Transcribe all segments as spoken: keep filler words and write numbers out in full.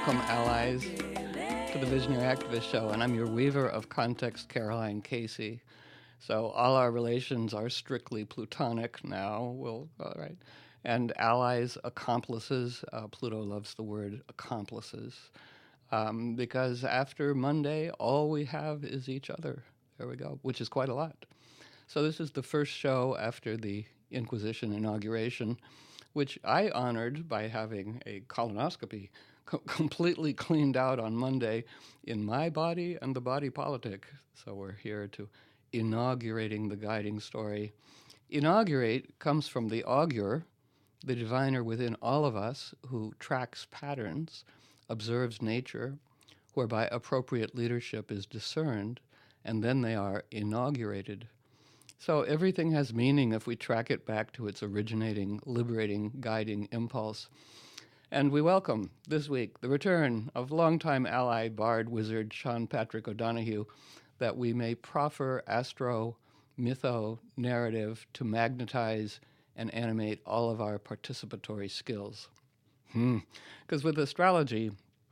Welcome, allies, to the Visionary Activist Show, and I'm your weaver of context, Caroline Casey. So all our relations are strictly plutonic now. We'll, all right. And allies, accomplices, uh, Pluto loves the word accomplices, um, because after Monday, all we have is each other. There we go, which is quite a lot. So this is the first show after the Inquisition inauguration, which I honored by having a colonoscopy co- completely cleaned out on Monday in my body and the body politic. So we're here to inaugurating the guiding story. Inaugurate comes from the augur, the diviner within all of us who tracks patterns, observes nature, whereby appropriate leadership is discerned, and then they are inaugurated. So everything has meaning if we track it back to its originating, liberating, guiding impulse. And we welcome this week the return of longtime ally, bard, wizard Sean Patrick O'Donoghue, that we may proffer astro, mytho, narrative to magnetize and animate all of our participatory skills. Because hmm. with astrology,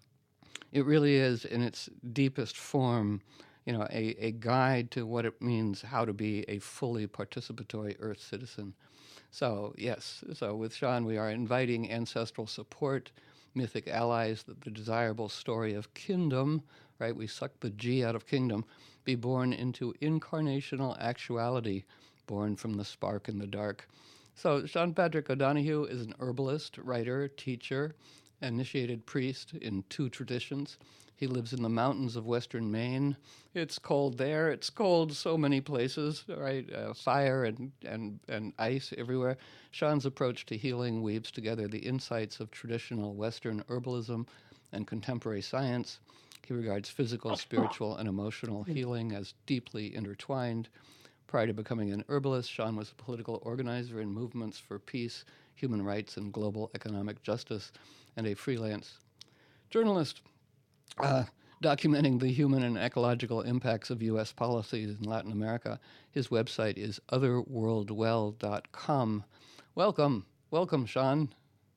it really is in its deepest form, you know, a, a guide to what it means how to be a fully participatory Earth citizen. So, yes, so with Sean, we are inviting ancestral support, mythic allies, that the desirable story of kingdom, right, we suck the G out of kingdom, be born into incarnational actuality, born from the spark in the dark. So Sean Patrick O'Donoghue is an herbalist, writer, teacher, initiated priest in two traditions. He lives in the mountains of western Maine. It's cold there. It's cold so many places, right? Uh, fire and, and, and ice everywhere. Sean's approach to healing weaves together the insights of traditional Western herbalism and contemporary science. He regards physical, spiritual, and emotional healing as deeply intertwined. Prior to becoming an herbalist, Sean was a political organizer in movements for peace, human rights, and global economic justice, and a freelance journalist. Uh, documenting the human and ecological impacts of U S policies in Latin America. His website is otherworldwell dot com. Welcome. Welcome, Sean.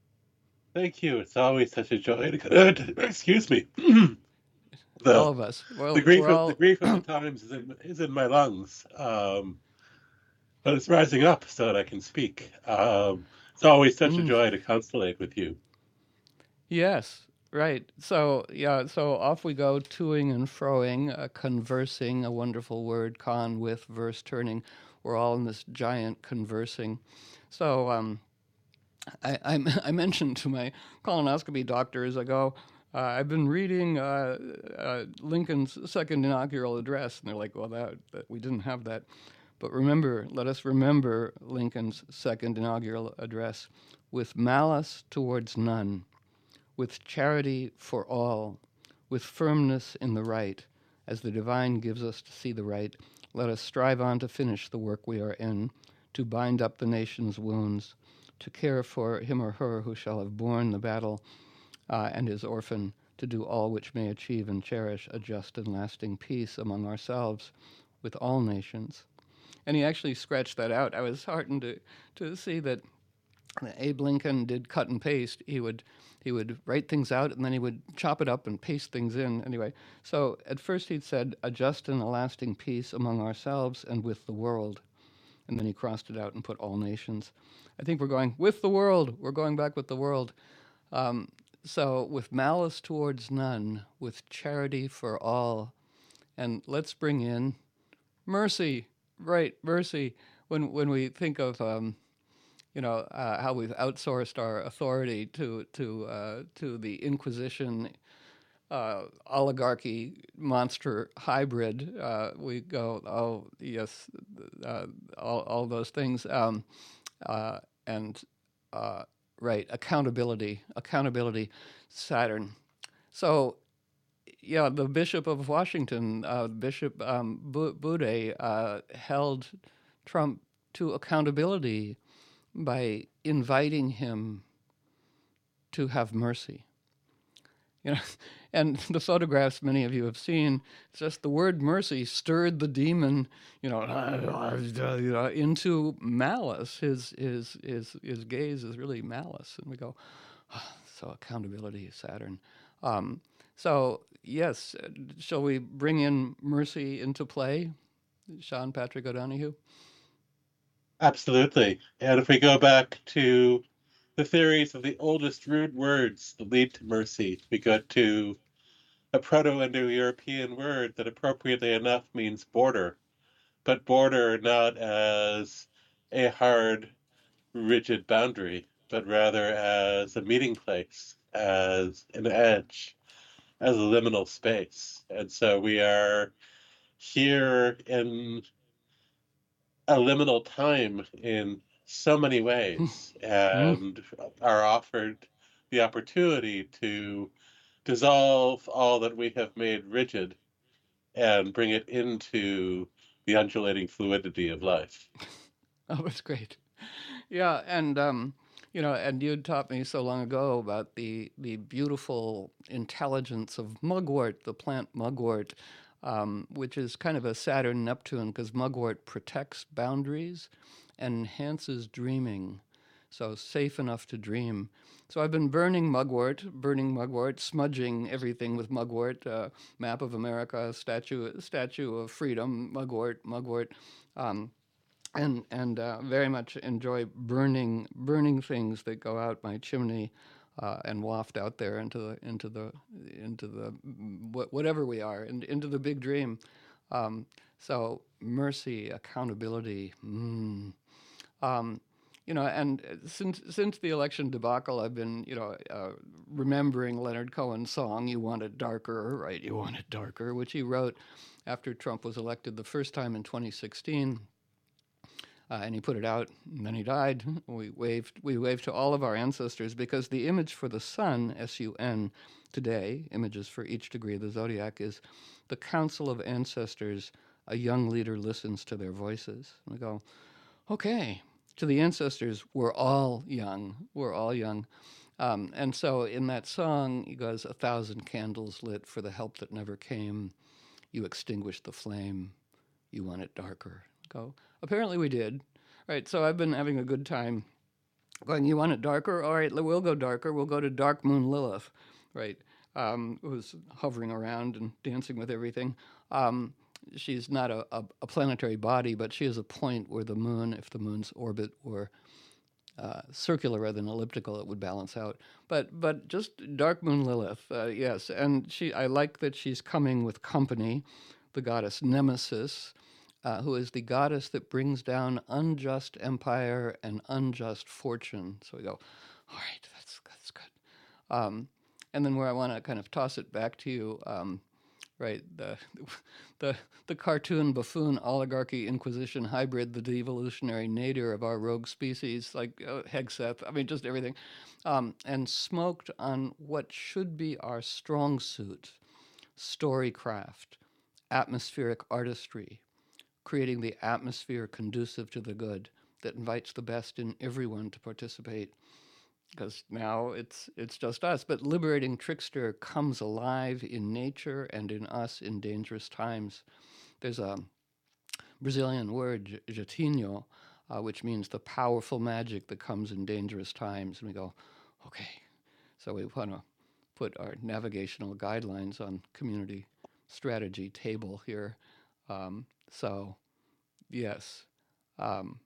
Thank you. It's always such a joy to... Excuse me. the, all of us. Well, the grief we're of the all... grief of the times is in, is in my lungs. Um, but it's rising up so that I can speak. Um, it's always such a mm, joy to constellate with you. yes, right. So, yeah, so off we go, toing and froing, uh, conversing, a wonderful word, con, with, verse, turning. We're all in this giant conversing. So, um, I, I, I mentioned to my colonoscopy doctor as I go, uh, I've been reading uh, uh, Lincoln's second inaugural address, and they're like, well, that, that we didn't have that. But remember, let us remember Lincoln's second inaugural address: with malice towards none, with charity for all, with firmness in the right, as the divine gives us to see the right, let us strive on to finish the work we are in, to bind up the nation's wounds, to care for him or her who shall have borne the battle uh, and is orphan, to do all which may achieve and cherish a just and lasting peace among ourselves with all nations. And he actually scratched that out. I was heartened to, to see that Abe Lincoln did cut and paste. He would he would write things out and then he would chop it up and paste things in. Anyway, so at first he'd said a just and a lasting peace among ourselves and with the world, and then he crossed it out and put all nations. I think we're going with the world. We're going back with the world. Um, so with malice towards none, with charity for all, and let's bring in mercy. Right, mercy. When when we think of um, you know, uh, how we've outsourced our authority to to uh, to the Inquisition uh, oligarchy monster hybrid. Uh, we go, oh yes, uh, all all those things, um, uh, and uh, right, accountability, accountability, Saturn. So yeah, the Bishop of Washington, uh, Bishop um, Boudet, uh, held Trump to accountability by inviting him to have mercy. You know, and the photographs many of you have seen, just the word mercy stirred the demon, you know, you know, into malice. His his his his gaze is really malice, and we go, oh, so accountability, Saturn. Um, so, yes, uh, shall we bring in mercy into play, Sean Patrick O'Donoghue? Absolutely. And if we go back to the theories of the oldest root words that lead to mercy, we go to a Proto-Indo-European word that appropriately enough means border, but border not as a hard, rigid boundary, but rather as a meeting place, as an edge, as a liminal space. And so we are here in a liminal time in so many ways Mm. and are offered the opportunity to dissolve all that we have made rigid and bring it into the undulating fluidity of life. Oh, it's great. Yeah, and um, you know, and you taught me so long ago about the the beautiful intelligence of mugwort, the plant mugwort, um, which is kind of a Saturn Neptune because mugwort protects boundaries and enhances dreaming, so safe enough to dream. So I've been burning mugwort, burning mugwort, smudging everything with mugwort. Uh, map of America, statue, statue of freedom, mugwort, mugwort. Um, and and uh, very much enjoy burning burning things that go out my chimney uh, and waft out there into the into the into the wh- whatever we are and into the big dream. Um, so mercy, accountability. Mm. Um, you know, and uh, since since the election debacle, I've been, you know, uh, remembering Leonard Cohen's song "You Want It Darker," right? You want it darker, which he wrote after Trump was elected the first time in twenty sixteen, uh, and he put it out, and then he died. We waved, we waved to all of our ancestors because the image for the sun, S U N, today, images for each degree of the zodiac, is the council of ancestors. A young leader listens to their voices. And we go, okay, to the ancestors, we're all young. We're all young. Um, and so in that song, he goes, a thousand candles lit for the help that never came. You extinguished the flame. You want it darker. Go. Apparently we did. Right. So I've been having a good time going. You want it darker? All right. We'll go darker. We'll go to Dark Moon Lilith. Right. Um, who's hovering around and dancing with everything. Um, she's not a, a, a planetary body, but she is a point where the moon, if the moon's orbit were uh, circular rather than elliptical, it would balance out. But but just Dark Moon Lilith, uh, yes. And she, I like that she's coming with company, the goddess Nemesis, uh, who is the goddess that brings down unjust empire and unjust fortune. So we go, all right, that's that's good. Um, and then where I want to kind of toss it back to you, um, right? The, the, the cartoon buffoon oligarchy inquisition hybrid, the devolutionary nadir of our rogue species, like uh, Hegseth, I mean, just everything. Um, and smoked on what should be our strong suit, storycraft, atmospheric artistry, creating the atmosphere conducive to the good that invites the best in everyone to participate, because now it's it's just us. But liberating trickster comes alive in nature and in us in dangerous times. There's a Brazilian word, jatinho, uh, which means the powerful magic that comes in dangerous times. And we go, okay, so we want to put our navigational guidelines on community strategy table here. Um, so yes. Um,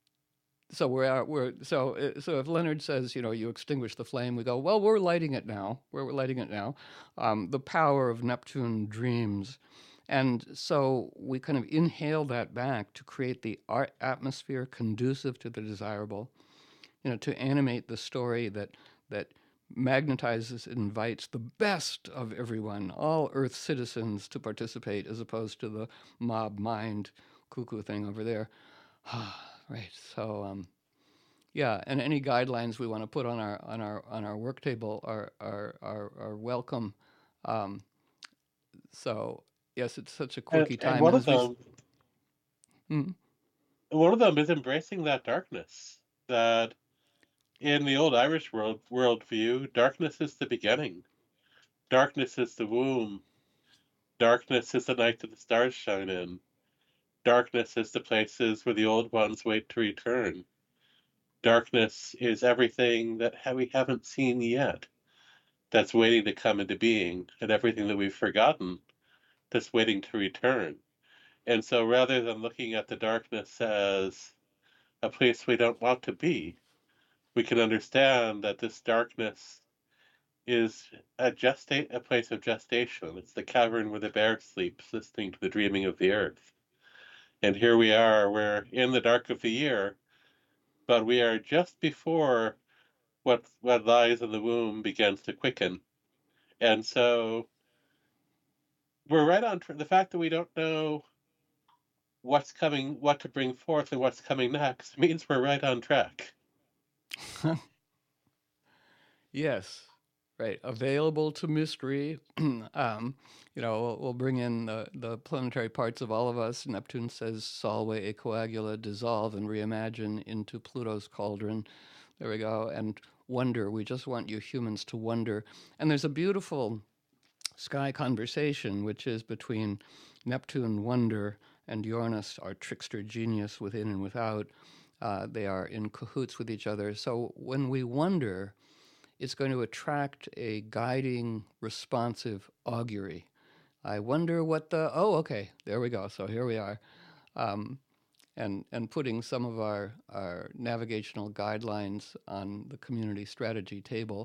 so we're we're so uh, so if Leonard says, you know, you extinguish the flame, we go, well, we're lighting it now. We're, we're lighting it now. Um, the power of Neptune dreams, and so we kind of inhale that back to create the art atmosphere conducive to the desirable. You know, to animate the story that that magnetizes and invites the best of everyone, all Earth citizens, to participate, as opposed to the mob mind cuckoo thing over there. Right. So um, yeah, and any guidelines we want to put on our on our on our work table are are are, are welcome. Um, so yes, it's such a And, quirky and time, one and of as we, them, mm, one of them is embracing that darkness. That in the old Irish world worldview, darkness is the beginning. Darkness is the womb. Darkness is the night that the stars shine in. Darkness is the places where the old ones wait to return. Darkness is everything that we haven't seen yet. that's waiting to come into being, and everything that we've forgotten that's waiting to return. And so rather than looking at the darkness as a place we don't want to be, we can understand that this darkness is a gestate a place of gestation. It's the cavern where the bear sleeps, listening to the dreaming of the earth. And here we are, we're in the dark of the year, but we are just before what what lies in the womb begins to quicken. And so we're right on tra- the fact that we don't know what's coming, what to bring forth, and what's coming next means we're right on track. Yes, right. Available to mystery. um, you know, we'll, we'll bring in the, the planetary parts of all of us. Neptune says, Solve e coagula, dissolve and reimagine into Pluto's cauldron. There we go. And wonder. We just want you humans to wonder. And there's a beautiful sky conversation, which is between Neptune, wonder, and Uranus, our trickster genius within and without. Uh, they are in cahoots with each other. So when we wonder, it's going to attract a guiding, responsive augury. I wonder what the, oh, okay, there we go. So here we are. Um, and, and putting some of our, our navigational guidelines on the community strategy table.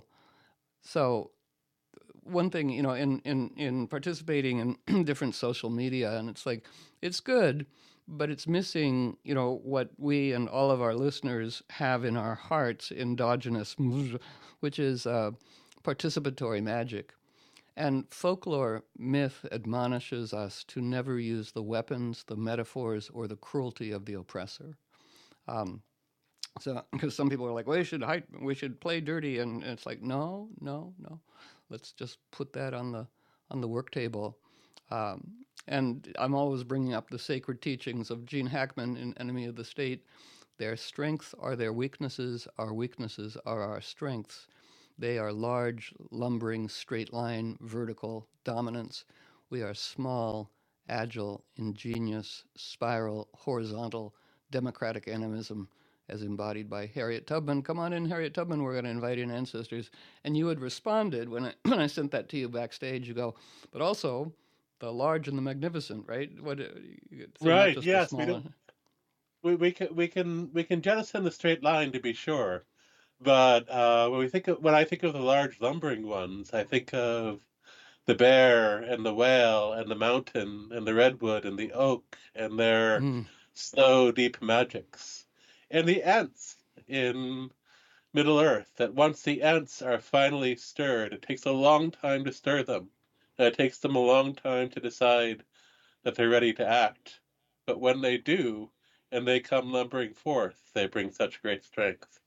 So one thing, you know, in, in, in participating in different social media, and it's like, it's good, but it's missing, you know, what we and all of our listeners have in our hearts, endogenous, which is uh, participatory magic. And folklore myth admonishes us to never use the weapons, the metaphors, or the cruelty of the oppressor. Um, so, because some people are like, well, we should hide, we should play dirty, and, and it's like, no, no, no. Let's just put that on the on the work table. Um, and I'm always bringing up the sacred teachings of Gene Hackman in Enemy of the State. Their strengths are their weaknesses. Our weaknesses are our strengths. They are large, lumbering, straight line, vertical dominance. We are small, agile, ingenious, spiral, horizontal, democratic animism, as embodied by Harriet Tubman. Come on in, Harriet Tubman, we're going to invite in ancestors. And you had responded when I, when I sent that to you backstage, you go, but also the large and the magnificent, right? What, so not Right, just the yes, we small. don't we, we can we can we can jettison the straight line to be sure. But uh, when we think of when I think of the large lumbering ones, I think of the bear and the whale and the mountain and the redwood and the oak and their Mm. slow, deep magics. And the ants in Middle Earth, that once the ants are finally stirred, it takes a long time to stir them. And it takes them a long time to decide that they're ready to act. But when they do, and they come lumbering forth, they bring such great strength.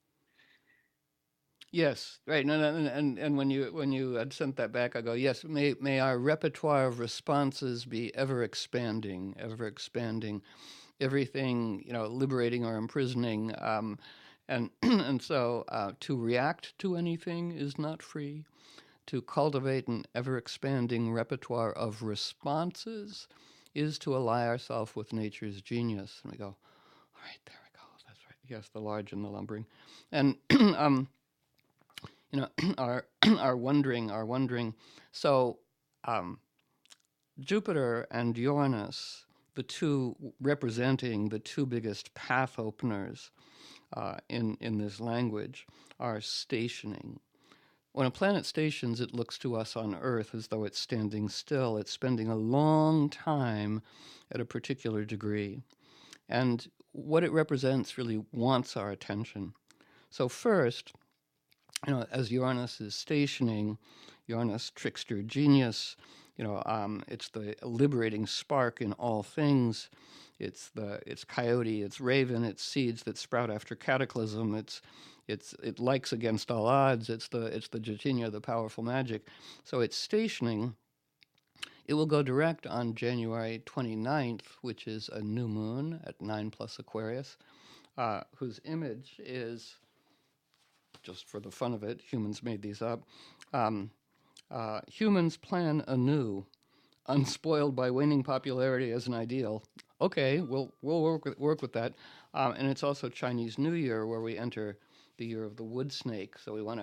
Yes, right. No, no, and, and and when you when you had sent that back, I go, yes. May may our repertoire of responses be ever expanding, ever expanding, everything, you know, liberating or imprisoning, um, and and so uh, to react to anything is not free. To cultivate an ever expanding repertoire of responses is to ally ourselves with nature's genius. And we go, all right, there we go. That's right. Yes, the large and the lumbering, and um, you know, are are wondering, are wondering. So um, Jupiter and Uranus, the two representing the two biggest path openers uh, in in this language, are stationing. When a planet stations, it looks to us on Earth as though it's standing still. It's spending a long time at a particular degree. And what it represents really wants our attention. So first, you know, as Uranus is stationing, Uranus, trickster genius, you know, um, it's the liberating spark in all things. It's the it's coyote, it's raven, it's seeds that sprout after cataclysm. It's it's it likes against all odds. It's the it's the Jatinya, the powerful magic. So it's stationing. It will go direct on January twenty-ninth, which is a new moon at nine plus Aquarius, uh, whose image is, just for the fun of it, humans made these up. Um, uh, humans plan anew, unspoiled by waning popularity as an ideal. Okay, we'll we'll work with, work with that. Um, and it's also Chinese New Year, where we enter the year of the wood snake. So we want to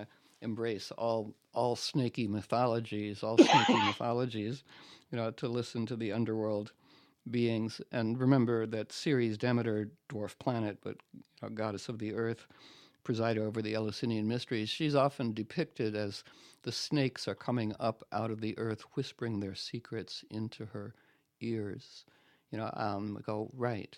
embrace all all snaky mythologies, all sneaky mythologies, you know, to listen to the underworld beings. And remember that Ceres, Demeter, dwarf planet, but you know, goddess of the earth, preside over the Eleusinian mysteries. She's often depicted as the snakes are coming up out of the earth, whispering their secrets into her ears. You know, um, go right.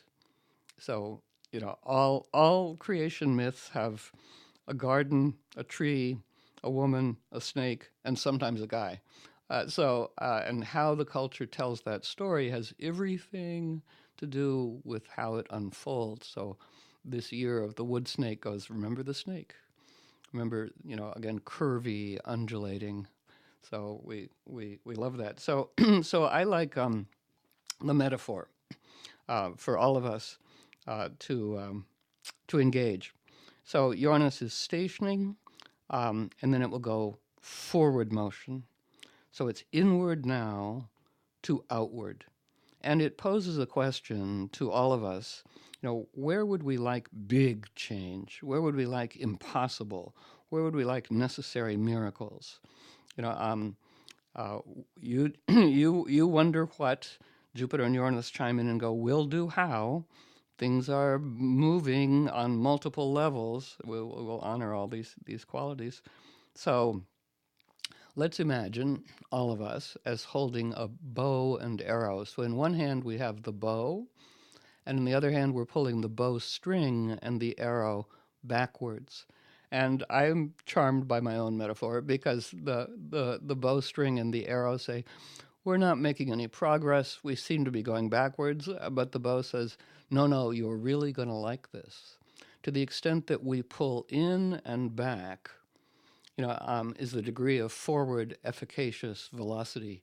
So you know, all all creation myths have a garden, a tree, a woman, a snake, and sometimes a guy. Uh, so, uh, and how the culture tells that story has everything to do with how it unfolds. So, this year of the wood snake goes, remember the snake. Remember, you know, again, curvy, undulating. So we we we love that. So so I like um, the metaphor uh, for all of us uh, to um, to engage. So Uranus is stationing, um, and then it will go forward motion. So it's inward now to outward. And it poses a question to all of us, you know, where would we like big change? Where would we like impossible? Where would we like necessary miracles? You know, um, uh, you, you, you wonder what Jupiter and Uranus chime in and go, will do how? Things are moving on multiple levels. We'll, we'll honor all these, these qualities. So let's imagine all of us as holding a bow and arrow. So in one hand we have the bow, and in the other hand we're pulling the bow string and the arrow backwards. And I'm charmed by my own metaphor because the, the, the bowstring and the arrow say, we're not making any progress. We seem to be going backwards. But the bow says, no, no, you're really going to like this. To the extent that we pull in and back, you know, um, is the degree of forward efficacious velocity.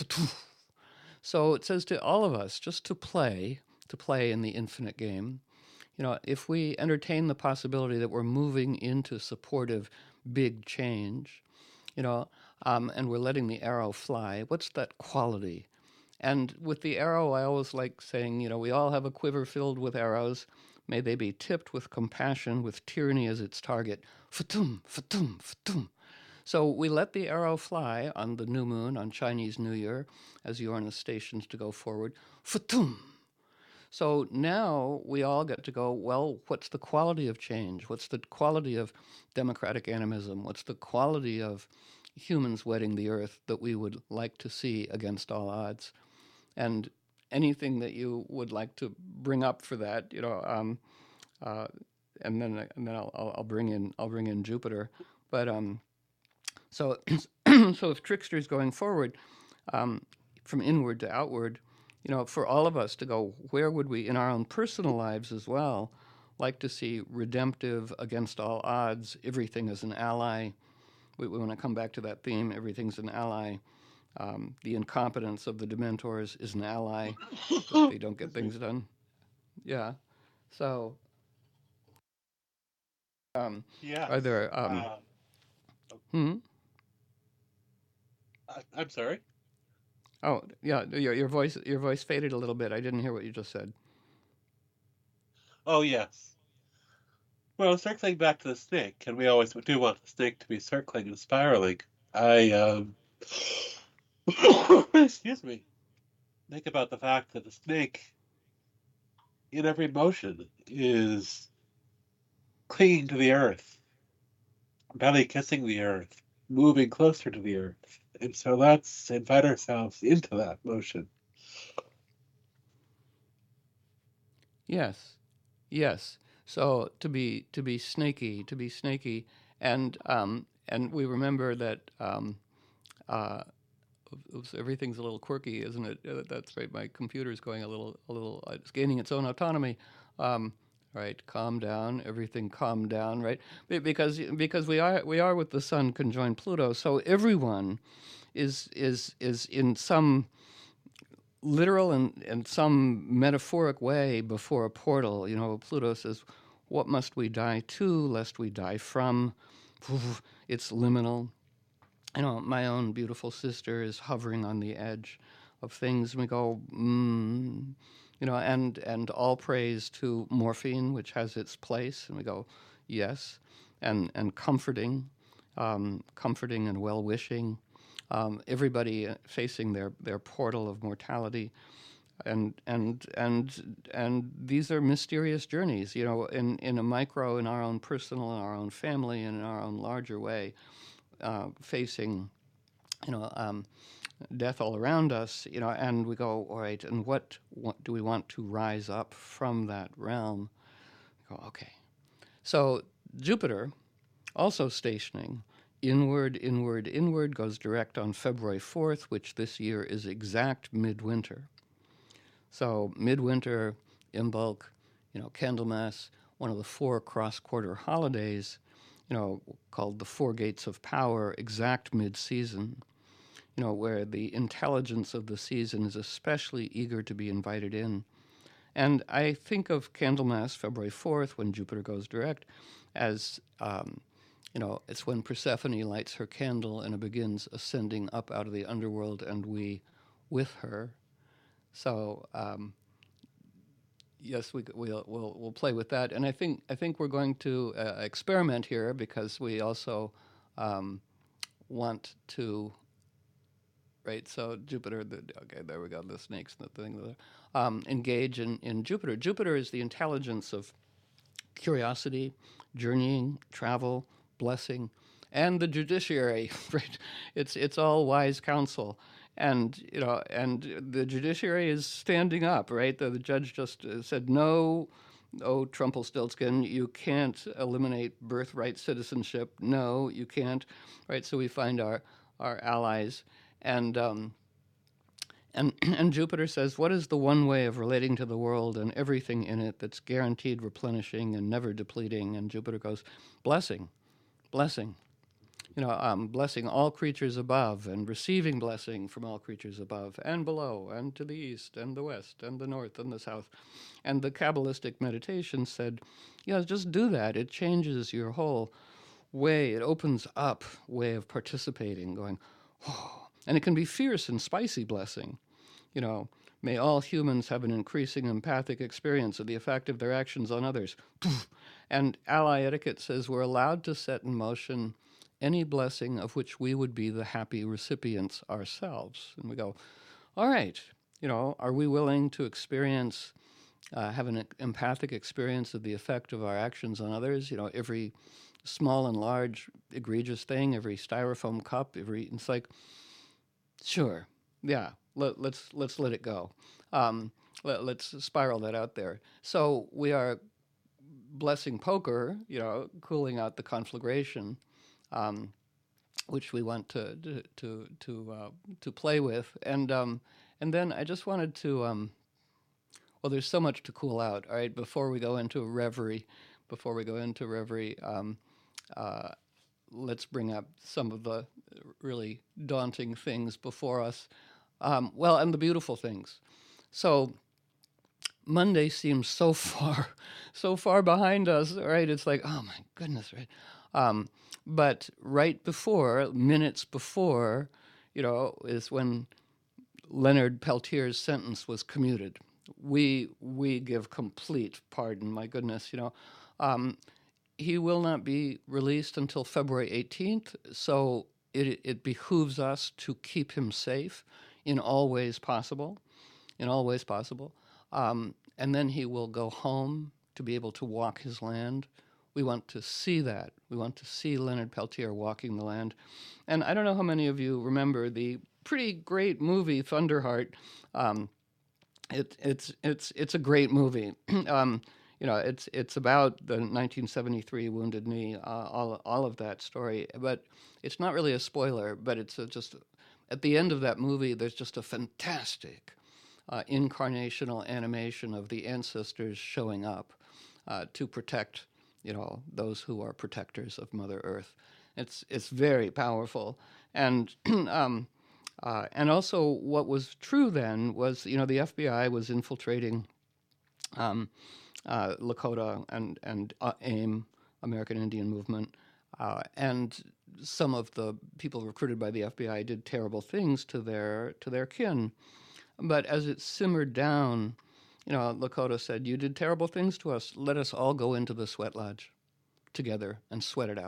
So it says to all of us just to play, to play in the infinite game. You know, if we entertain the possibility that we're moving into supportive big change, you know, um, and we're letting the arrow fly, what's that quality? And with the arrow, I always like saying, you know, we all have a quiver filled with arrows. May they be tipped with compassion, with tyranny as its target. Fatum, fatum, fatum. So we let the arrow fly on the new moon, on Chinese New Year, as Uranus stations to go forward. Fatum. So now we all get to go, well, what's the quality of change? What's the quality of democratic animism? What's the quality of humans wedding the earth that we would like to see against all odds? And anything that you would like to bring up for that, you know, um, uh, and then and then I'll, I'll, I'll bring in I'll bring in Jupiter, but um, so so if Trickster is going forward um, from inward to outward, you know, for all of us to go, where would we, in our own personal lives as well, like to see redemptive, against all odds, everything is an ally. We, we want to come back to that theme, everything's an ally. Um, the incompetence of the Dementors is an ally. They don't get things done. Yeah. So, um, Yes. are there, um, Uh, hmm? I, I'm sorry. Oh, yeah, your, your voice your voice faded a little bit. I didn't hear what you just said. Oh, yes. Well, circling back to the snake, and we always do want the snake to be circling and spiraling. I, um, excuse me, think about the fact that the snake, in every motion, is clinging to the earth, belly kissing the earth, moving closer to the earth. And so let's invite ourselves into that motion. Yes, yes. So to be to be snaky, to be snaky, and um, and we remember that um, uh, oops, everything's a little quirky, isn't it? Uh, That's right. My computer's going a little a little. Uh, it's gaining its own autonomy. Um, right, calm down. Everything calm down. Right, Be- because because we are we are with the Sun conjoined Pluto. So everyone is is is in some literal and, and some metaphoric way before a portal. You know, Pluto says, what must we die to, lest we die from? It's liminal. You know, my own beautiful sister is hovering on the edge of things, and we go, mm, you know, and, and all praise to morphine, which has its place, and we go, yes, and, and comforting. um, comforting and well-wishing, um, everybody facing their, their portal of mortality. And and and and these are mysterious journeys, you know, in, in a micro, in our own personal, in our own family, and in our own larger way, uh, facing, you know, um, death all around us, you know, and we go, all right, and what, what do we want to rise up from that realm? We go, okay. So Jupiter, also stationing, inward, inward, inward, goes direct on February fourth, which this year is exact midwinter. So midwinter, Imbolc, you know, Candlemas, one of the four cross-quarter holidays, you know, called the Four Gates of Power, exact mid-season, you know, where the intelligence of the season is especially eager to be invited in. And I think of Candlemas, February fourth, when Jupiter goes direct, as, um, you know, it's when Persephone lights her candle and begins ascending up out of the underworld, and we with her. So um, yes, we we'll, we'll we'll play with that, and I think I think we're going to uh, experiment here because we also um, want to. Right, so Jupiter. The, okay, there we go. The snakes, the thing. Um, engage in, in Jupiter. Jupiter is the intelligence of curiosity, journeying, travel, blessing, and the judiciary. Right, it's it's all wise counsel. And you know, and the judiciary is standing up, right? The, the judge just uh, said, "No, oh Trumpelstiltskin, you can't eliminate birthright citizenship. No, you can't." Right? So we find our our allies, and um, and and Jupiter says, "What is the one way of relating to the world and everything in it that's guaranteed replenishing and never depleting?" And Jupiter goes, "Blessing, blessing." You know, um, blessing all creatures above and receiving blessing from all creatures above and below and to the east and the west and the north and the south. And the Kabbalistic meditation said, yeah, just do that. It changes your whole way. It opens up way of participating, going, oh. And it can be fierce and spicy blessing. You know, may all humans have an increasing empathic experience of the effect of their actions on others. And ally etiquette says we're allowed to set in motion any blessing of which we would be the happy recipients ourselves. And we go, all right, you know, are we willing to experience, uh, have an empathic experience of the effect of our actions on others? You know, every small and large egregious thing, every styrofoam cup, every, it's like, sure, yeah, let, let's let's let it go. Um, let, let's spiral that out there. So we are blessing poker, you know, cooling out the conflagration, Um, which we want to to to to, uh, to play with, and um, and then I just wanted to. Um, well, there's so much to cool out. All right, before we go into reverie, before we go into reverie, um, uh, let's bring up some of the really daunting things before us. Um, well, and the beautiful things. So Monday seems so far, so far behind us. Right? It's like, oh my goodness, right? Um, but right before, minutes before, you know, is when Leonard Peltier's sentence was commuted. We we give complete pardon. My goodness, you know, um, he will not be released until February eighteenth. So it it behooves us to keep him safe in all ways possible, in all ways possible. Um, and then he will go home to be able to walk his land. We want to see that. We want to see Leonard Peltier walking the land. And I don't know how many of you remember the pretty great movie Thunderheart. Um, it, it's it's it's a great movie. um, you know, it's it's about the nineteen seventy-three Wounded Knee, uh, all all of that story. But it's not really a spoiler. But it's a, just at the end of that movie, there's just a fantastic uh, incarnational animation of the ancestors showing up uh, to protect, you know, those who are protectors of Mother Earth. It's it's very powerful, and um, uh, and also what was true then was, you know, the F B I was infiltrating um, uh, Lakota and and uh, AIM, American Indian Movement, uh, and some of the people recruited by the F B I did terrible things to their to their kin. But as it simmered down, you know, Lakota said, "You did terrible things to us. Let us all go into the sweat lodge together and sweat it out."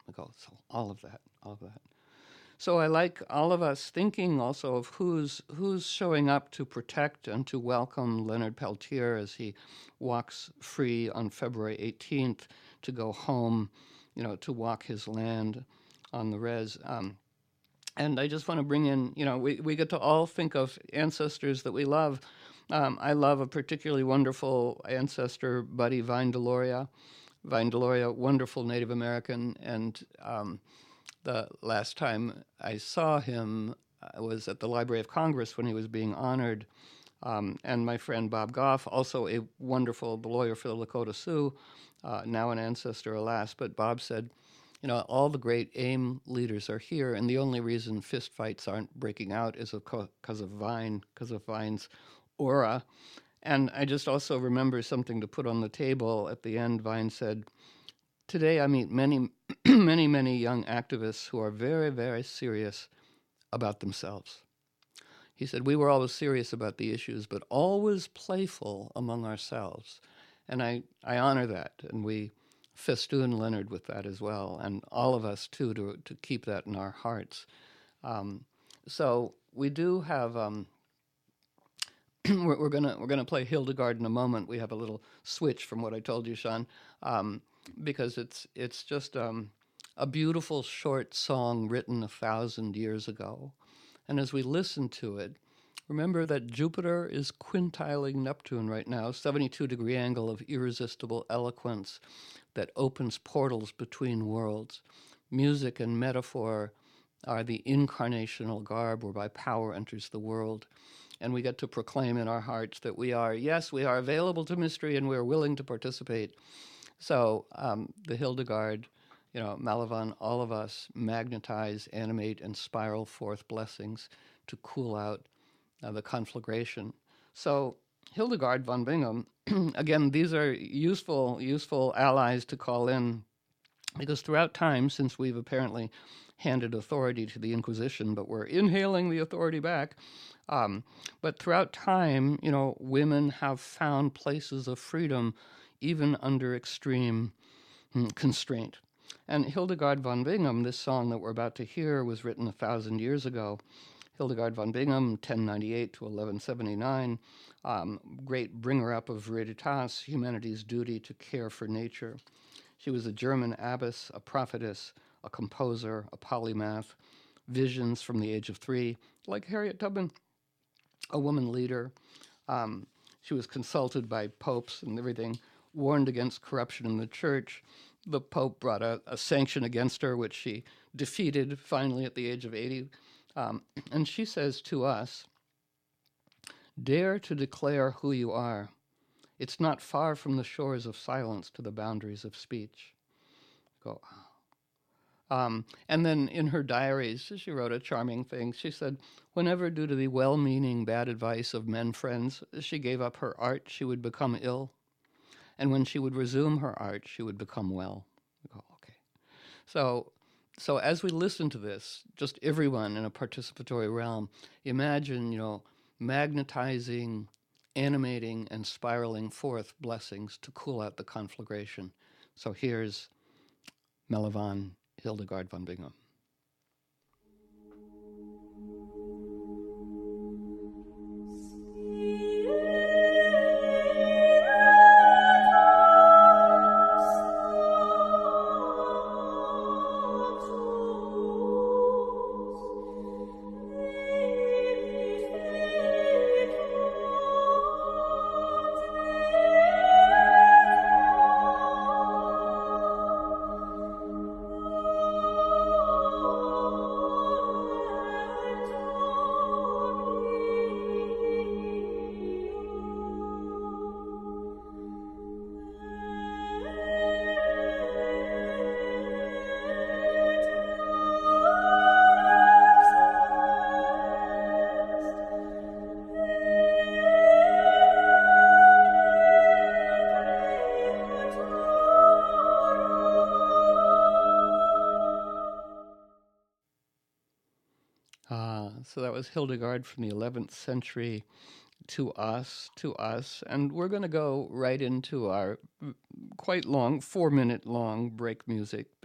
We go, so all of that, all of that. So I like all of us thinking also of who's who's showing up to protect and to welcome Leonard Peltier as he walks free on February eighteenth to go home, you know, to walk his land on the res. Um, and I just want to bring in, you know, we, we get to all think of ancestors that we love. Um, I love a particularly wonderful ancestor, Buddy Vine Deloria. Vine Deloria, wonderful Native American, and um, the last time I saw him uh, was at the Library of Congress when he was being honored. Um, and my friend Bob Goff, also a wonderful lawyer for the Lakota Sioux, uh, now an ancestor, alas. But Bob said, you know, all the great AIM leaders are here, and the only reason fistfights aren't breaking out is because of Vine, because of Vine's aura. And I just also remember something to put on the table. At the end, Vine said, today I meet many, many, many young activists who are very, very serious about themselves. He said, we were always serious about the issues, but always playful among ourselves. And I, I honor that, and we festoon Leonard with that as well, and all of us too, to, to keep that in our hearts. Um, so we do have, um, we're, we're gonna we're gonna play Hildegard in a moment. We have a little switch from what I told you, Sean, um, because it's it's just um, a beautiful short song written a thousand years ago. And as we listen to it, remember that Jupiter is quintiling Neptune right now, seventy-two degree angle of irresistible eloquence that opens portals between worlds. Music and metaphor are the incarnational garb whereby power enters the world. And we get to proclaim in our hearts that we are, yes, we are available to mystery and we are willing to participate. So um, the Hildegard, you know, Malavan, all of us magnetize, animate, and spiral forth blessings to cool out uh, the conflagration. So Hildegard von Bingen, again, these are useful, useful allies to call in, because throughout time, since we've apparently handed authority to the Inquisition, but we're inhaling the authority back, um, but throughout time, you know, women have found places of freedom even under extreme mm, constraint. And Hildegard von Bingen, this song that we're about to hear, was written a thousand years ago. Hildegard von Bingen, ten ninety-eight to eleven seventy-nine, um, great bringer-up of Veritas, humanity's duty to care for nature. She was a German abbess, a prophetess, a composer, a polymath, visions from the age of three, like Harriet Tubman, a woman leader. Um, she was consulted by popes and everything, warned against corruption in the church. The Pope brought a, a sanction against her, which she defeated finally at the age of eighty. Um, and she says to us, dare to declare who you are. It's not far from the shores of silence to the boundaries of speech. Go. Um, and then in her diaries, she wrote a charming thing. She said, whenever, due to the well-meaning bad advice of men friends, she gave up her art, she would become ill. And when she would resume her art, she would become well. We go, okay. So, so as we listen to this, just everyone in a participatory realm, imagine, you know, magnetizing, animating, and spiraling forth blessings to cool out the conflagration. So here's Malavan Hildegard von Bingen. Ah, so that was Hildegard from the eleventh century to us, to us. And we're going to go right into our quite long, four minute long break music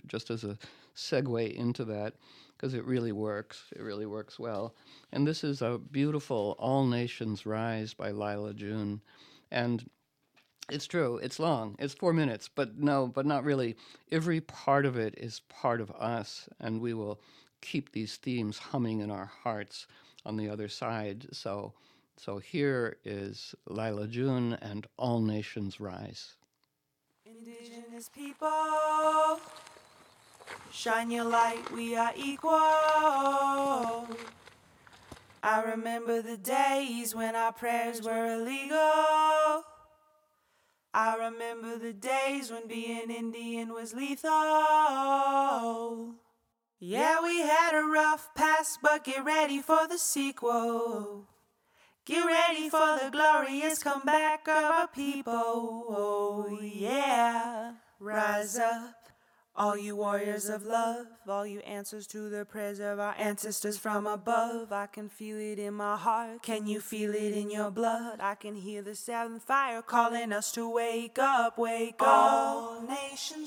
just as a segue into that, because it really works. It really works well. And this is a beautiful All Nations Rise by Lila June. And it's true, it's long. It's four minutes, but no, but not really. Every part of it is part of us, and we will keep these themes humming in our hearts on the other side. So so here is Lila June and All Nations Rise. Indigenous people, shine your light, we are equal. I remember the days when our prayers were illegal. I remember the days when being Indian was lethal. Yeah, we had a rough past, but get ready for the sequel. Get ready for the glorious comeback of our people. Oh, yeah. Rise up, all you warriors of love, all you answers to the prayers of our ancestors from above. I can feel it in my heart. Can you feel it in your blood? I can hear the seventh fire calling us to wake up, wake up. All nations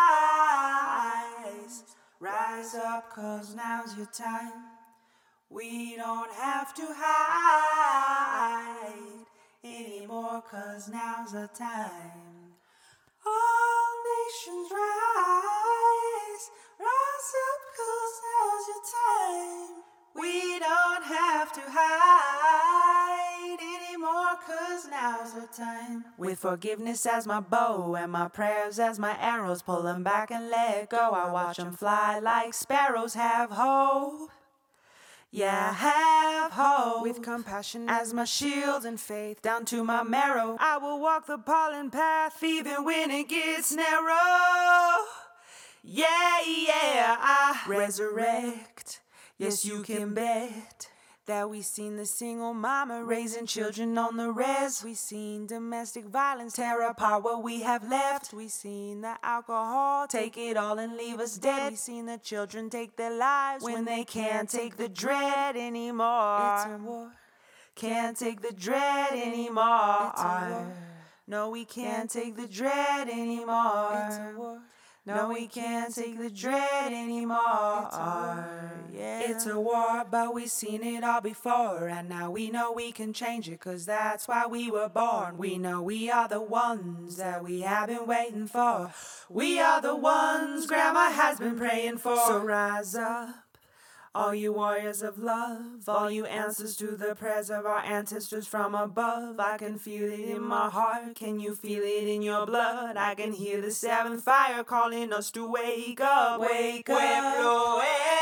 rise. Rise up, cause now's your time. We don't have to hide anymore, cause now's the time. All nations rise, rise up, cause now's your time. We don't have to hide anymore, cause now's the time. With forgiveness as my bow and my prayers as my arrows, pull them back and let go. I watch them fly like sparrows, have hope. Yeah, have hope. With compassion as my shield and faith down to my marrow, I will walk the pollen path even when it gets narrow. Yeah, yeah, I resurrect. Yes, you can bet that we seen the single mama raising children on the res. We seen domestic violence tear apart what we have left. We seen the alcohol take it all and leave us dead. We seen the children take their lives when they can't take the dread anymore. It's a war. Can't take the dread anymore. It's a war. No, we can't take the dread anymore. It's a war. No, we can't take the dread anymore. It's a war, yeah. It's a war, but we've seen it all before. And now we know we can change it, cause that's why we were born. We know we are the ones that we have been waiting for. We are the ones Grandma has been praying for. So rise up, all you warriors of love, all you answers to the prayers of our ancestors from above. I can feel it in my heart. Can you feel it in your blood? I can hear the seventh fire calling us to wake up, wake up. Pueblo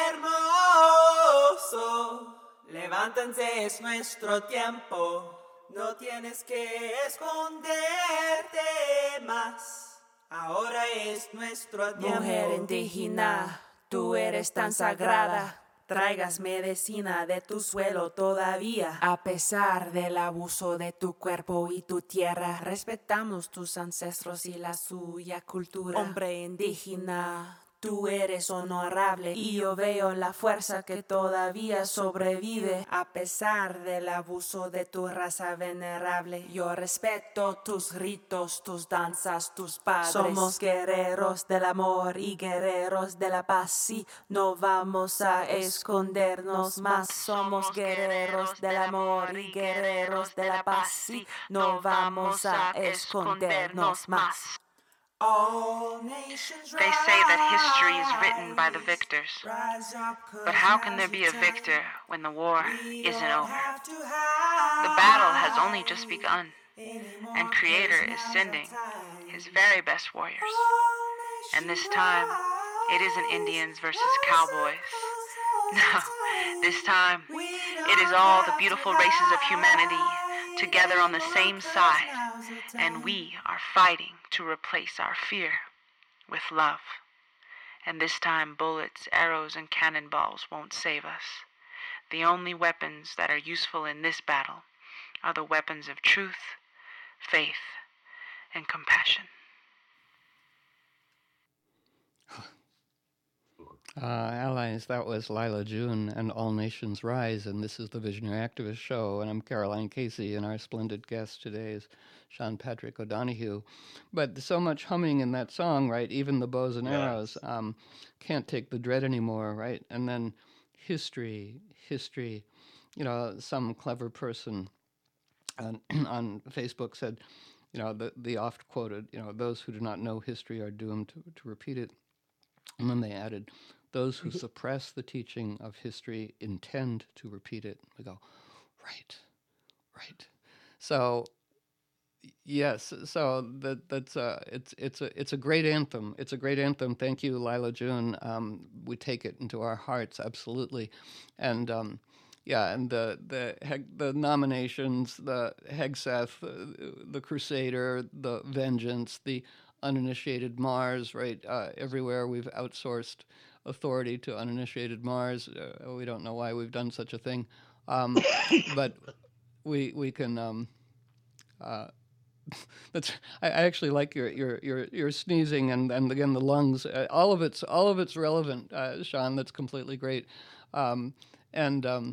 hermoso, levántense, es nuestro tiempo. No tienes que esconderte más. Ahora es nuestro tiempo. Mujer indígena, tú eres tan sagrada. Traigas medicina de tu suelo todavía. A pesar del abuso de tu cuerpo y tu tierra, respetamos tus ancestros y la suya cultura. Hombre indígena, tú eres honorable y yo veo la fuerza que todavía sobrevive. A pesar del abuso de tu raza venerable, yo respeto tus ritos, tus danzas, tus padres. Somos guerreros del amor y guerreros de la paz. Sí, no vamos a escondernos más. Somos guerreros del amor y guerreros de la paz. Sí, no vamos a escondernos más. They say that history is written by the victors. But how can there be a victor when the war isn't over? The battle has only just begun, and Creator is sending his very best warriors. And this time, it isn't Indians versus cowboys. No, this time, it is all the beautiful races of humanity together on the same side, and we are fighting to replace our fear with love. And this time, bullets, arrows, and cannonballs won't save us. The only weapons that are useful in this battle are the weapons of truth, faith, and compassion. Uh, allies, that was Lila June and All Nations Rise, and this is the Visionary Activist Show, and I'm Caroline Casey, and our splendid guest today is Sean Patrick O'Donoghue. But so much humming in that song, right? Even the bows and arrows, Yes. um, can't take the dread anymore, right? And then history, history. You know, some clever person on, on Facebook said, you know, the, the oft quoted, you know, those who do not know history are doomed to, to repeat it. And then they added, those who suppress the teaching of history intend to repeat it. We go, right, right. So yes, so that that's uh, it's it's a it's a great anthem. It's a great anthem. Thank you, Lila June. Um, we take it into our hearts, absolutely, and um, yeah, and the the Heg- the nominations, the Hegseth, uh, the Crusader, the Vengeance, the uninitiated Mars, right? Uh, everywhere we've outsourced authority to uninitiated Mars. Uh, we don't know why we've done such a thing, um, but we we can. Um, uh, that's I, I actually like your your your, your sneezing and, and again the lungs. Uh, all of it's all of it's relevant, uh, Sean. That's completely great. Um, and um,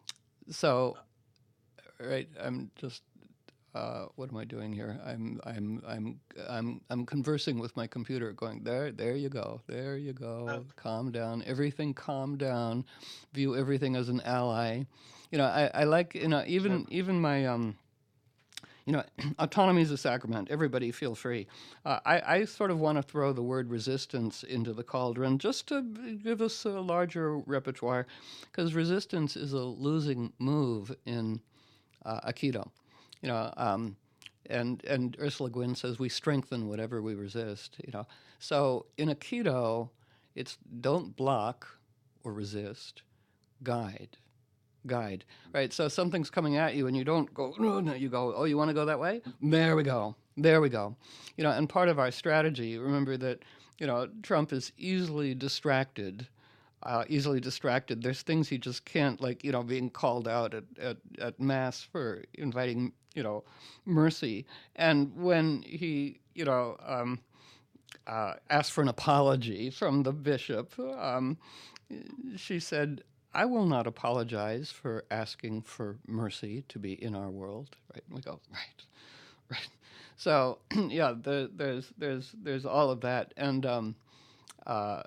so, right, I'm just. Uh, what am I doing here? I'm I'm I'm I'm I'm conversing with my computer, going there. There you go. There you go. Calm down. Everything calm down. View everything as an ally. You know, I, I like you know even even my um you know, autonomy is a sacrament. Everybody feel free. Uh, I, I sort of want to throw the word resistance into the cauldron just to give us a larger repertoire, because resistance is a losing move in uh, Aikido. You know, um, and and Ursula Gwynn says we strengthen whatever we resist. You know, so in Aikido, it's don't block or resist, guide guide, right? So something's coming at you and you don't go, no, no, you go, oh, you want to go that way? There we go. There we go. You know, and part of our strategy, remember that, you know, Trump is easily distracted, uh, easily distracted. There's things he just can't, like, you know, being called out at, at, at mass for inviting, you know, mercy. And when he, you know, um, uh, asked for an apology from the bishop, um, she said, I will not apologize for asking for mercy to be in our world. Right? And we go, right, right. So yeah, the, there's there's there's all of that, and um, uh,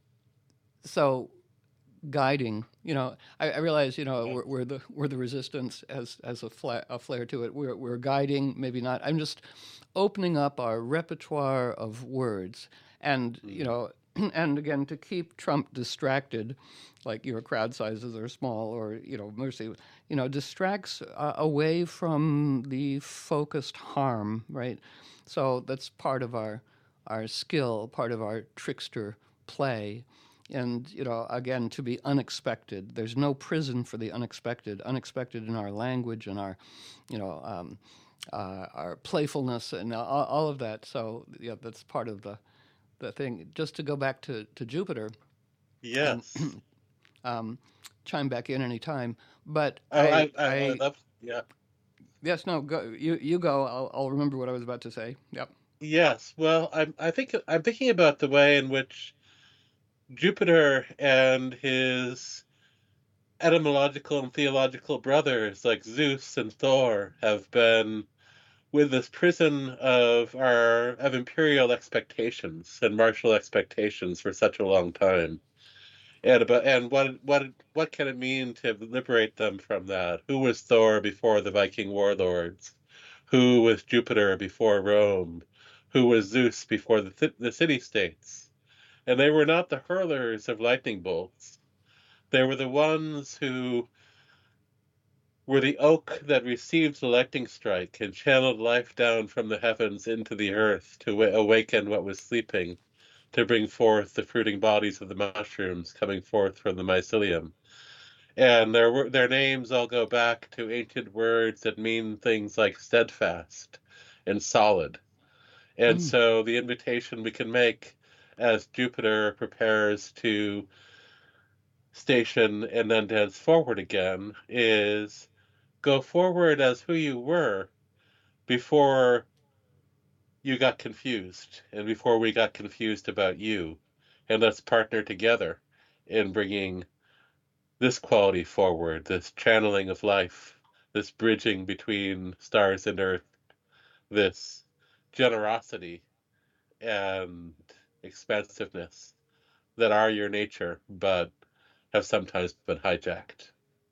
so guiding. You know, I, I realize you know we're, we're the we're the resistance as as a, fla- a flair to it. We're we're guiding, maybe not. I'm just opening up our repertoire of words, and you know, and again to keep Trump distracted, like your crowd sizes are small, or you know, mercy, you know, distracts uh, away from the focused harm, right? So that's part of our our skill, part of our trickster play. And you know, again, to be unexpected. There's no prison for the unexpected. Unexpected in our language and our, you know, um, uh, our playfulness and all, all of that. So yeah, that's part of the the thing. Just to go back to, to Jupiter, and Yes. um, chime back in any time. But Oh, I, I, I, I I, love, yeah. yes, no, go, you, you go. I'll, I'll remember what I was about to say. Yep. Yes. Well, I'm, I think I'm thinking about the way in which Jupiter and his etymological and theological brothers like Zeus and Thor have been with this prison of our of imperial expectations and martial expectations for such a long time. And about and what what what can it mean to liberate them from that? Who was Thor before the Viking warlords? Who was Jupiter before Rome? Who was Zeus before the th- the city states? And they were not the hurlers of lightning bolts. They were the ones who were the oak that received the lightning strike and channeled life down from the heavens into the earth to awaken what was sleeping, to bring forth the fruiting bodies of the mushrooms coming forth from the mycelium. And their their names all go back to ancient words that mean things like steadfast and solid. And Mm. so the invitation we can make as Jupiter prepares to station and then dance forward again is go forward as who you were before you got confused and before we got confused about you. And let's partner together in bringing this quality forward, this channeling of life, this bridging between stars and earth, this generosity and expansiveness that are your nature, but have sometimes been hijacked.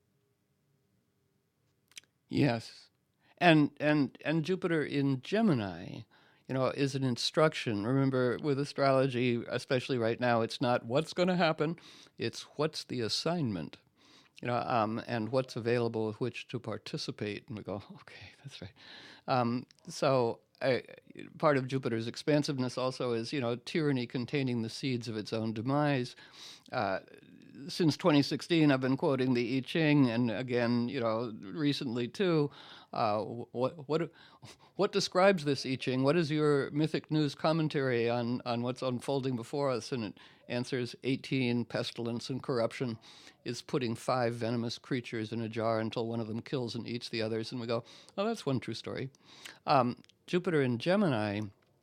Yes. And and and Jupiter in Gemini, you know, is an instruction. Remember, with astrology, especially right now, it's not what's going to happen, it's what's the assignment, you know, um, and what's available with which to participate. And we go, okay, that's right. Um, so I, part of Jupiter's expansiveness also is, you know, tyranny containing the seeds of its own demise. Uh, since twenty sixteen, I've been quoting the I Ching, and again, you know, recently too. Uh, what what what describes this I Ching? What is your mythic news commentary on on what's unfolding before us? And it answers eighteen, pestilence and corruption is putting five venomous creatures in a jar until one of them kills and eats the others. And we go, oh, that's one true story. Um, Jupiter in Gemini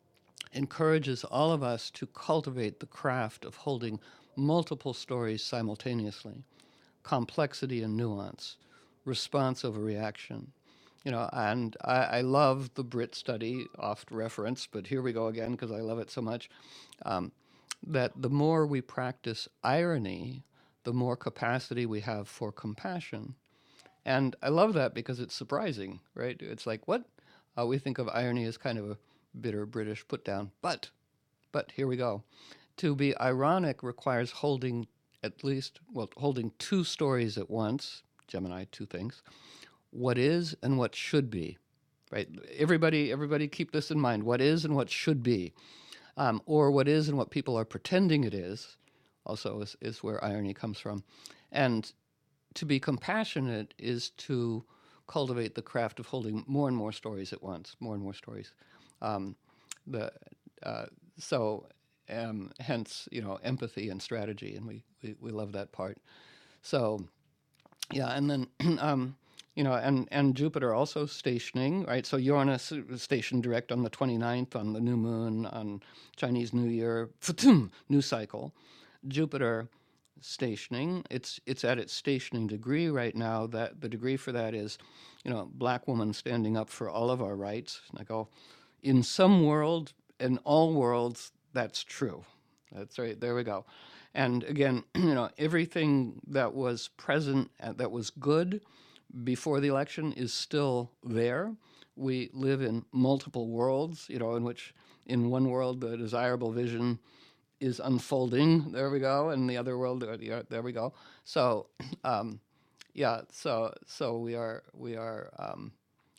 encourages all of us to cultivate the craft of holding multiple stories simultaneously, complexity and nuance, response over reaction. You know, and I, I love the Brit study, oft referenced, but here we go again because I love it so much, um, that the more we practice irony, the more capacity we have for compassion. And I love that because it's surprising, right? It's like, what? Uh, we think of irony as kind of a bitter British put down, but, but here we go. To be ironic requires holding at least, well, holding two stories at once, Gemini, two things, what is and what should be, right? Everybody, everybody keep this in mind, what is and what should be, um, or what is and what people are pretending it is, also is, is where irony comes from. And to be compassionate is to cultivate the craft of holding more and more stories at once, more and more stories. Um, the uh, so um, hence, you know, empathy and strategy, and we, we, we love that part. So, yeah, and then, um, you know, and, and Jupiter also stationing, right? So Uranus stationed direct on the twenty-ninth, on the new moon, on Chinese New Year, new cycle. Jupiter stationing, it's it's at its stationing degree right now. That the degree for that is, you know, black woman standing up for all of our rights. And I go, in some world, in all worlds, that's true. That's right. There we go. And again, you know, everything that was present, uh, that was good before the election is still there. We live in multiple worlds, you know, in which in one world the desirable vision is unfolding. There we go. And the other world, there we go. So, um, yeah. So, so we are we are um,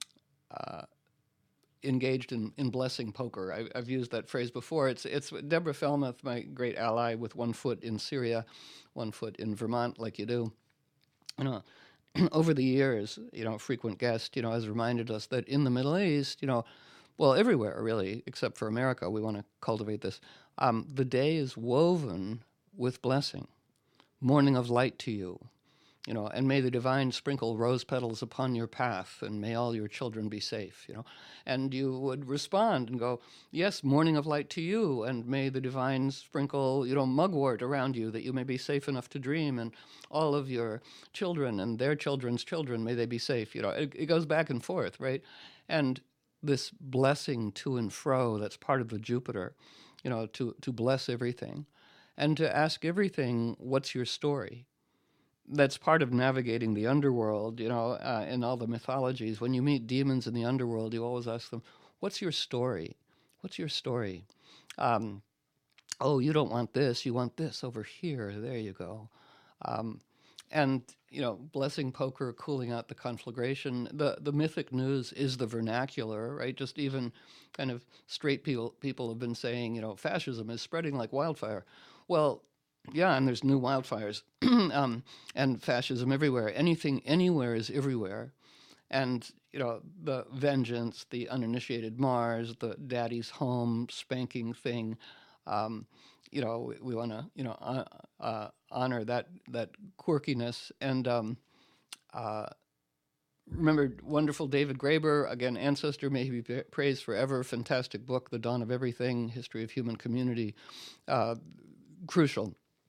uh, engaged in, in blessing poker. I, I've used that phrase before. It's it's Deborah Felmuth, my great ally, with one foot in Syria, one foot in Vermont, like you do. You know, over the years, you know, frequent guest, you know, has reminded us that in the Middle East, you know, well, everywhere really, except for America, we want to cultivate this. Um, the day is woven with blessing. Morning of light to you, you know, and may the divine sprinkle rose petals upon your path, and may all your children be safe, you know. And you would respond and go, yes, morning of light to you, and may the divine sprinkle, you know, mugwort around you, that you may be safe enough to dream, and all of your children and their children's children, may they be safe, you know. It, it goes back and forth, right? And this blessing to and fro, that's part of the Jupiter, you know, to, to bless everything, and to ask everything, what's your story? That's part of navigating the underworld, you know, uh, in all the mythologies. When you meet demons in the underworld, you always ask them, what's your story? What's your story? Um, oh, you don't want this, you want this over here. There you go. Um, and, you know, blessing poker, cooling out the conflagration. The the mythic news is the vernacular, right? Just even kind of straight people, people have been saying, you know, fascism is spreading like wildfire. Well, yeah, and there's new wildfires um, and fascism everywhere. Anything, anywhere is everywhere. And, you know, the vengeance, the uninitiated Mars, the daddy's home spanking thing, um, you know, we, we want to, you know, uh, uh, honor that that quirkiness. And um, uh, remember, wonderful David Graeber, again, ancestor, may he be praised forever. Fantastic book, The Dawn of Everything, History of Human Community. Uh, crucial.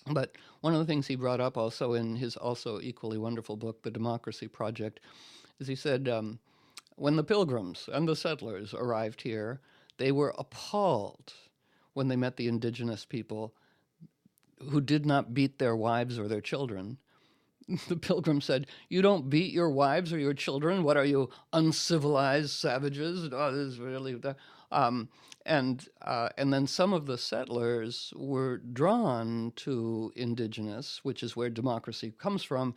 But one of the things he brought up also in his also equally wonderful book, The Democracy Project, is he said, um, when the Pilgrims and the settlers arrived here, they were appalled when they met the indigenous people who did not beat their wives or their children. The Pilgrim said, "You don't beat your wives or your children? What are you, uncivilized savages?" Oh, this is really... Um, and uh, and then some of the settlers were drawn to indigenous, which is where democracy comes from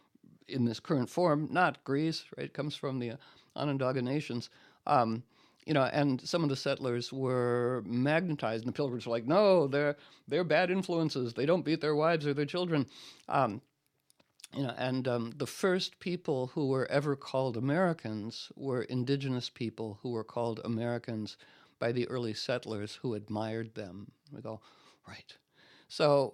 in this current form, not Greece, right? It comes from the Onondaga nations. Um, you know, and some of the settlers were magnetized, and the Pilgrims were like, "No, they're they're bad influences. They don't beat their wives or their children." Um, you know, and um, the first people who were ever called Americans were indigenous people who were called Americans by the early settlers who admired them. We go, right. So,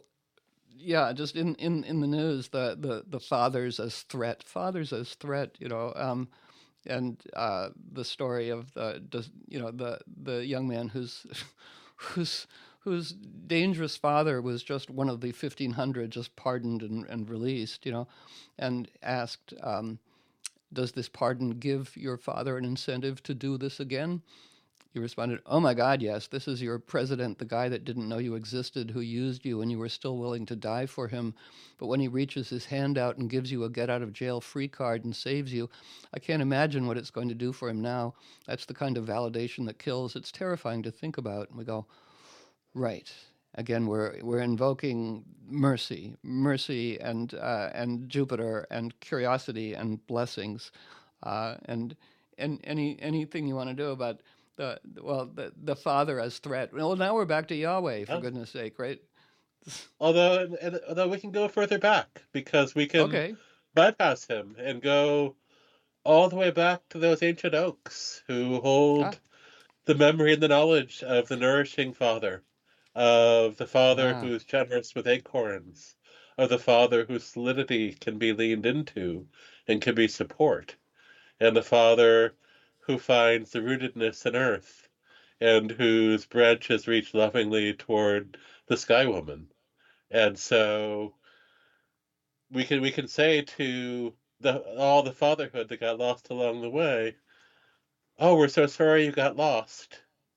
yeah, just in, in, in the news, the, the, the fathers as threat, fathers as threat, you know, um, and uh, the story of the, you know, the the young man who's who's whose dangerous father was just one of the fifteen hundred just pardoned and, and released, you know, and asked, um, does this pardon give your father an incentive to do this again? He responded, "Oh my God, yes. This is your president, the guy that didn't know you existed, who used you, and you were still willing to die for him. But when he reaches his hand out and gives you a get-out-of-jail-free card and saves you, I can't imagine what it's going to do for him now. That's the kind of validation that kills. It's terrifying to think about." And we go, right. Again, we're we're invoking mercy, mercy, and uh, and Jupiter, and curiosity, and blessings, uh, and and any anything you want to do about the well the the Father as threat. Well, now we're back to Yahweh, for Oh. goodness sake, right? Although, and, and, although we can go further back, because we can Okay. bypass him and go all the way back to those ancient oaks who hold Ah. the memory and the knowledge of the nourishing Father, of the Father Ah. who's generous with acorns, of the Father whose solidity can be leaned into and can be support, and the Father who finds the rootedness in earth and whose branches reach lovingly toward the Sky Woman. And so we can we can say to the all the fatherhood that got lost along the way, "Oh, we're so sorry you got lost.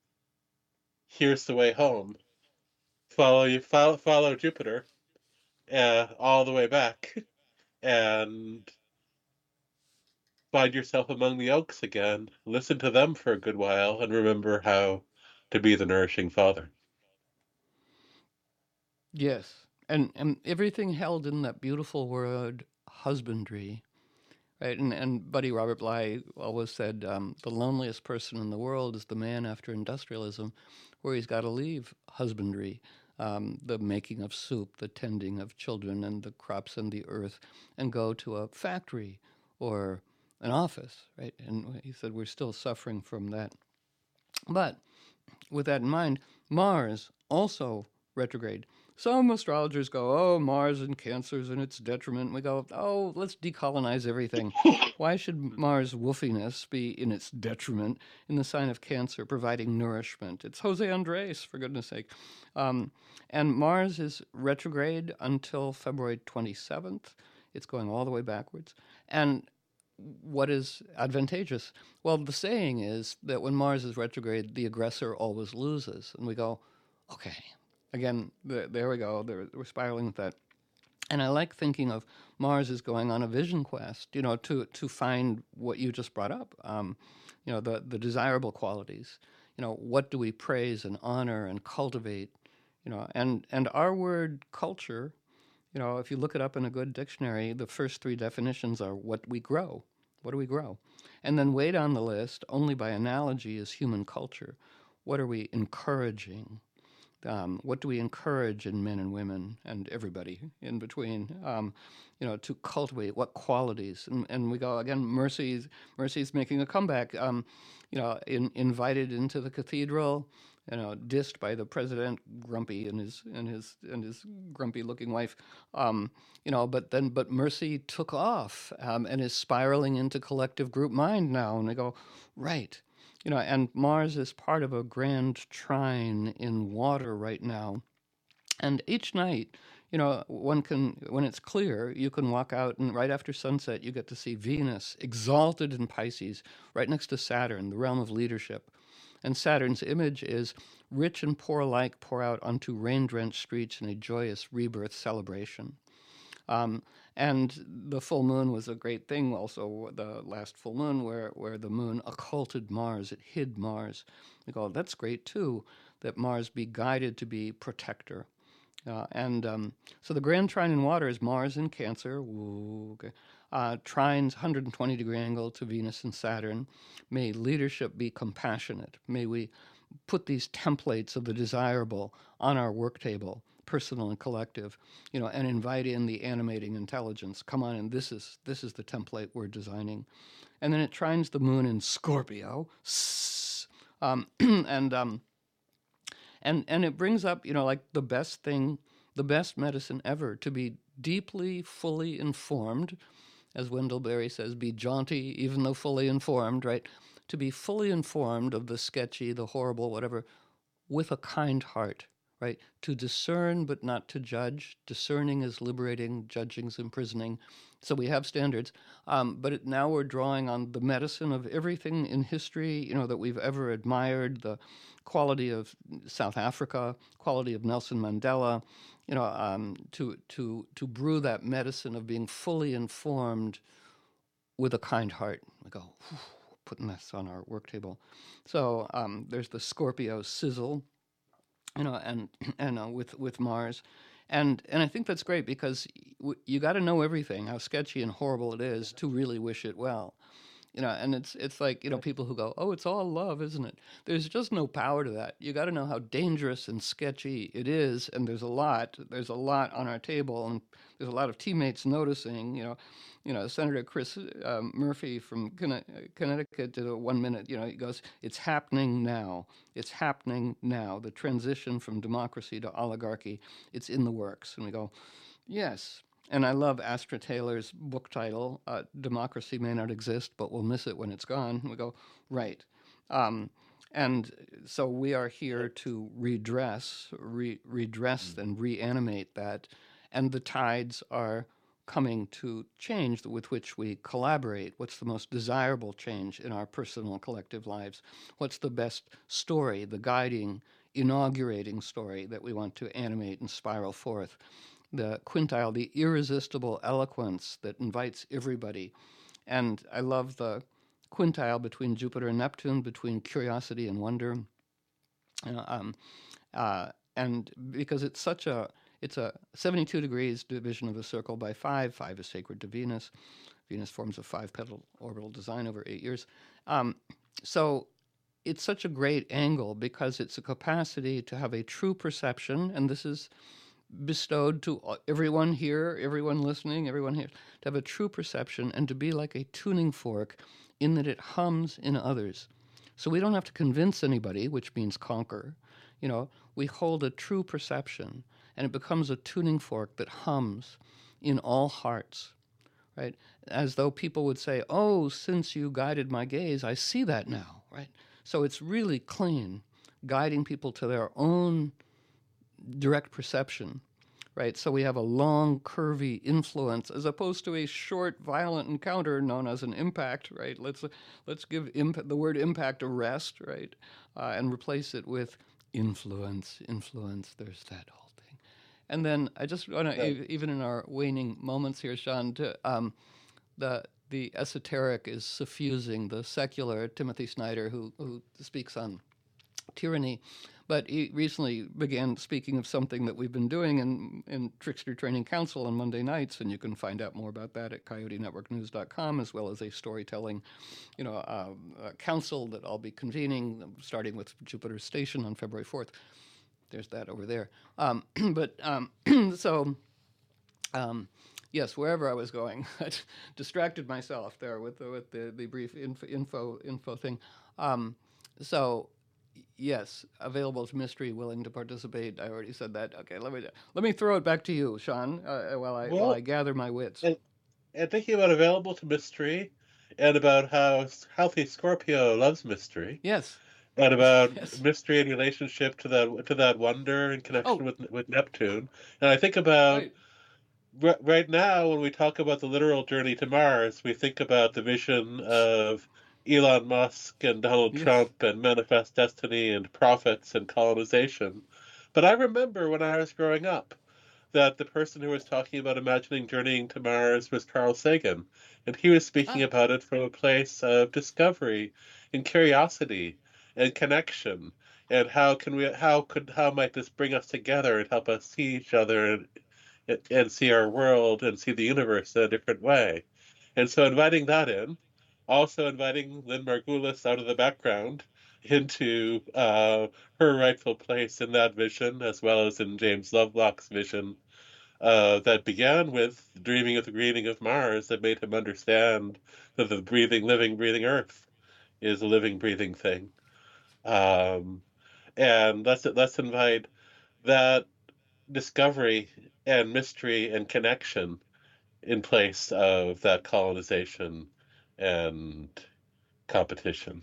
Here's the way home. Follow you follow, follow Jupiter, uh, all the way back, and find yourself among the oaks again. Listen to them for a good while, and remember how to be the nourishing father." Yes. And and everything held in that beautiful word husbandry. Right, and, and Buddy Robert Bly always said um, the loneliest person in the world is the man after industrialism, where he's got to leave husbandry, um, the making of soup, the tending of children and the crops and the earth, and go to a factory or an office, right? And he said we're still suffering from that. But with that in mind, Mars also retrograde. Some astrologers go, "Oh, Mars in Cancer's in its detriment." We go, "Oh, let's decolonize everything. Why should Mars woofiness be in its detriment in the sign of Cancer, providing nourishment?" It's Jose Andres, for goodness sake. Um, and Mars is retrograde until February twenty-seventh. It's going all the way backwards. And what is advantageous? Well, the saying is that when Mars is retrograde, the aggressor always loses. And we go, okay. Again, there, there we go. There, we're spiraling with that. And I like thinking of Mars as going on a vision quest, you know, to to find what you just brought up, um, you know, the, the desirable qualities. You know, what do we praise and honor and cultivate? You know, and, and our word culture, you know, if you look it up in a good dictionary, the first three definitions are what we grow. What do we grow? And then way down the list, only by analogy, is human culture. What are we encouraging? Um, what do we encourage in men and women and everybody in between, um, you know, to cultivate? What qualities? And, and we go, again, Mercy's, Mercy's making a comeback, um, you know, in, invited into the cathedral, you know, dissed by the president, grumpy, and his and his and his grumpy-looking wife, um, you know. But then, but Mercy took off um, and is spiraling into collective group mind now. And they go, right, you know. And Mars is part of a grand trine in water right now, and each night you know, one can, when it's clear, you can walk out and right after sunset, you get to see Venus exalted in Pisces, right next to Saturn, the realm of leadership. And Saturn's image is rich and poor alike pour out onto rain-drenched streets in a joyous rebirth celebration. Um, and the full moon was a great thing also, the last full moon where, where the moon occulted Mars, it hid Mars. We go, that's great too, that Mars be guided to be protector. Uh, and um, so the grand trine in water is Mars in Cancer, Ooh, okay. uh, trines one hundred twenty degree angle to Venus and Saturn. May leadership be compassionate. May we put these templates of the desirable on our work table, personal and collective, you know, and invite in the animating intelligence. Come on, and this is this is the template we're designing. And then it trines the moon in Scorpio, um, and um, and and it brings up, you know, like the best thing, the best medicine ever, to be deeply, fully informed, as Wendell Berry says, be jaunty even though fully informed, right? To be fully informed of the sketchy, the horrible, whatever, with a kind heart. Right? To discern but not to judge. Discerning is liberating, judging is imprisoning. So we have standards. Um, but it, now we're drawing on the medicine of everything in history, you know, that we've ever admired, the quality of South Africa, quality of Nelson Mandela, you know, um, to, to, to brew that medicine of being fully informed with a kind heart. We go, whew, putting this on our work table. So um, there's the Scorpio sizzle, you know, and and uh, with with Mars, and and I think that's great because w- you got to know everything, how sketchy and horrible it is, to really wish it well, you know. And it's it's like, you know, people who go, oh, it's all love, isn't it? There's just no power to that. You got to know how dangerous and sketchy it is, and there's a lot. There's a lot on our table, and there's a lot of teammates noticing, you know. You know, Senator Chris um, Murphy from Conne- Connecticut did a one minute, you know, he goes, it's happening now. It's happening now. The transition from democracy to oligarchy, it's in the works. And we go, yes. And I love Astra Taylor's book title, uh, Democracy May Not Exist, but We'll Miss It When It's Gone. And we go, right. Um, and so we are here to redress, re- redress and reanimate that. And the tides are coming to change with which we collaborate. What's the most desirable change in our personal and collective lives? What's the best story, the guiding, inaugurating story that we want to animate and spiral forth? The quintile, the irresistible eloquence that invites everybody. And I love the quintile between Jupiter and Neptune, between curiosity and wonder. You know, um, uh, and because it's such a It's a seventy-two degrees division of a circle by five. Five is sacred to Venus. Venus forms a five-petal orbital design over eight years. Um, so it's such a great angle because it's a capacity to have a true perception, and this is bestowed to everyone here, everyone listening, everyone here, to have a true perception and to be like a tuning fork in that it hums in others. So we don't have to convince anybody, which means conquer. You know, we hold a true perception, and it becomes a tuning fork that hums in all hearts, right? As though people would say, oh, since you guided my gaze, I see that now, right? So it's really clean, guiding people to their own direct perception, right? So we have a long, curvy influence as opposed to a short, violent encounter known as an impact, right? Let's let's give imp- the word impact a rest, right? Uh, and replace it with influence, influence, there's that whole thing. And then I just want to, yeah. even in our waning moments here, Sean, to, um, the the esoteric is suffusing the secular. Timothy Snyder, who who speaks on tyranny, but he recently began speaking of something that we've been doing in, in Trickster Training Council on Monday nights, and you can find out more about that at coyote network news dot com, as well as a storytelling, you know, uh, uh, council that I'll be convening, starting with Jupiter Station on February fourth. There's that over there. Um, but um, so, um, yes, wherever I was going, I distracted myself there with the, with the, the brief info info, info thing. Um, so. Yes, available to mystery, willing to participate. I already said that. Okay, let me let me throw it back to you, Sean, uh, while I well, while I gather my wits. And, and thinking about available to mystery, and about how healthy Scorpio loves mystery. Yes. and about Yes. mystery and relationship to that to that wonder in connection Oh. with with Neptune. And I think about Right. r- right now when we talk about the literal journey to Mars, we think about the vision of Elon Musk and Donald Yes. Trump and Manifest Destiny and prophets and colonization. But I remember when I was growing up that the person who was talking about imagining journeying to Mars was Carl Sagan, and he was speaking Ah. about it from a place of discovery and curiosity and connection. And how can we? How could? How might this bring us together and help us see each other and and see our world and see the universe in a different way? And so, inviting that in, also inviting Lynn Margulis out of the background into uh, her rightful place in that vision, as well as in James Lovelock's vision uh, that began with dreaming of the greening of Mars, that made him understand that the breathing, living, breathing Earth is a living, breathing thing. Um, and let's let's invite that discovery and mystery and connection in place of that colonization and competition.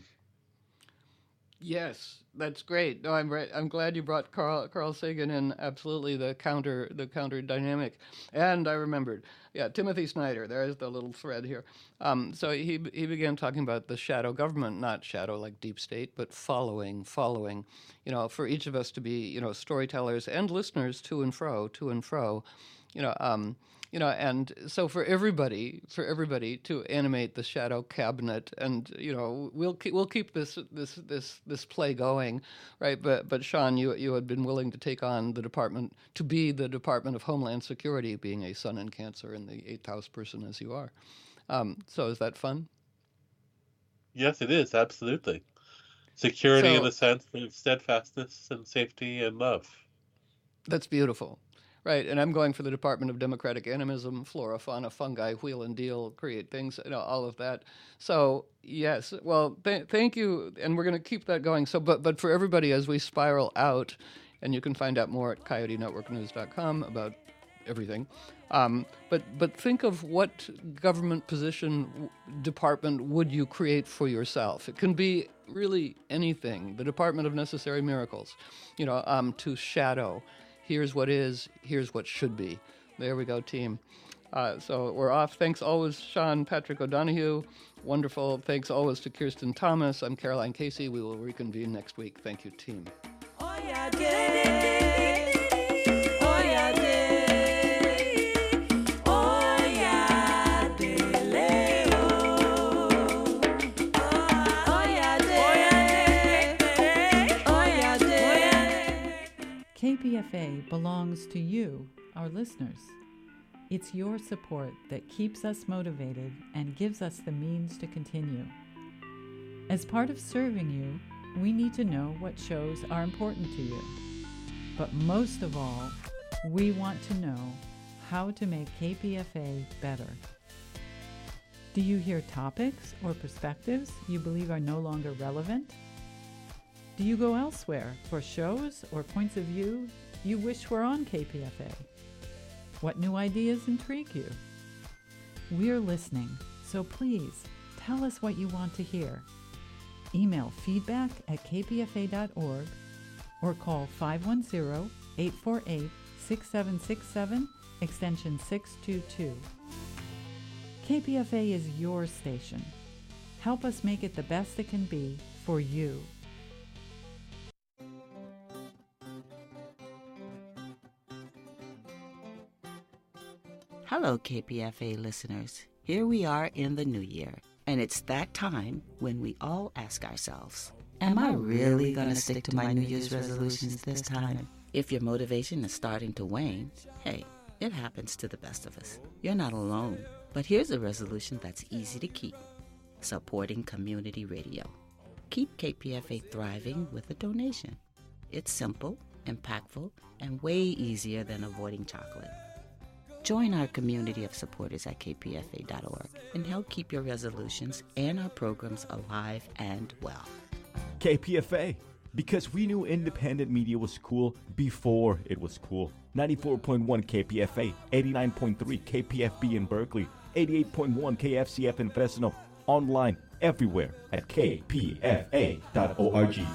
Yes, that's great. No, I'm right. I'm glad you brought Carl Carl Sagan in. Absolutely, the counter the counter dynamic. And I remembered, yeah, Timothy Snyder. There's the little thread here. Um, so he he began talking about the shadow government, not shadow like deep state, but following, following. You know, for each of us to be, you know, storytellers and listeners to and fro, to and fro. You know, um, you know, and so for everybody, for everybody to animate the shadow cabinet, and you know, we'll keep, we'll keep this this this this play going, right? But but Sean, you you had been willing to take on the department, to be the Department of Homeland Security, being a Sun in Cancer and the eighth house person as you are. Um, so is that fun? Yes, it is, absolutely. Security in So the sense of steadfastness and safety and love. that's beautiful. Right, and I'm going for the Department of Democratic Animism, flora, fauna, fungi, wheel and deal, create things, you know, all of that. So yes, well, th- thank you, and we're going to keep that going. So, but but for everybody, as we spiral out, and you can find out more at coyote network news dot com about everything. Um, but but think of what government position, w- department would you create for yourself? It can be really anything. The Department of Necessary Miracles, you know, um, to shadow. Here's what is, here's what should be. There we go, team. Uh, so we're off. Thanks always, Sean Patrick O'Donoghue. Wonderful. Thanks always to Kirsten Thomas. I'm Caroline Casey. We will reconvene next week. Thank you, team. Oh, yeah, day. Oh, yeah, day. Oh, yeah, day. Oh, yeah, day. Oh, yeah, day. K P F A belongs to you, our listeners. It's your support that keeps us motivated and gives us the means to continue. As part of serving you, we need to know what shows are important to you. But most of all, we want to know how to make K P F A better. Do you hear topics or perspectives you believe are no longer relevant? Do you go elsewhere for shows or points of view you wish were on K P F A? What new ideas intrigue you? We're listening, so please tell us what you want to hear. Email feedback at k p f a dot org or call five one zero, eight four eight, six seven six seven, extension six two two. K P F A is your station. Help us make it the best it can be for you. Hello, K P F A listeners. Here we are in the new year, and it's that time when we all ask ourselves, am I really going to stick to my New Year's resolutions this time? If your motivation is starting to wane, hey, it happens to the best of us. You're not alone. But here's a resolution that's easy to keep: supporting community radio. Keep K P F A thriving with a donation. It's simple, impactful, and way easier than avoiding chocolate. Join our community of supporters at k p f a dot org and help keep your resolutions and our programs alive and well. K P F A, because we knew independent media was cool before it was cool. ninety-four point one K P F A, eighty-nine point three K P F B in Berkeley, eighty-eight point one K F C F in Fresno, online everywhere at k p f a dot org.